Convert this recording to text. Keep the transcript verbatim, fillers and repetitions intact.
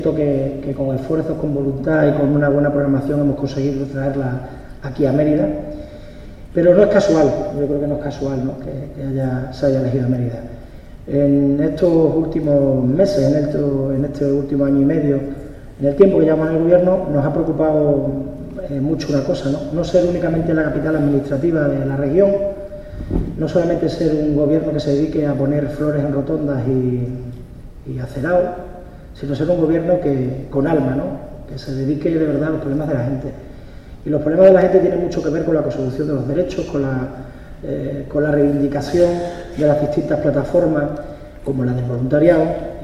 Que, que con esfuerzos, con voluntad y con una buena programación hemos conseguido traerla aquí a Mérida, pero no es casual, yo creo que no es casual, ¿no? que, que haya, se haya elegido Mérida. En estos últimos meses, en, esto, en este último año y medio, en el tiempo que llevamos en el gobierno, nos ha preocupado eh, mucho una cosa, ¿no? no ser únicamente la capital administrativa de la región, no solamente ser un gobierno que se dedique a poner flores en rotondas y, y acerados, sino ser un gobierno que, con alma, ¿no? que se dedique de verdad a los problemas de la gente. Y los problemas de la gente tienen mucho que ver con la consecución de los derechos, con la, eh, con la reivindicación de las distintas plataformas, como la del voluntariado.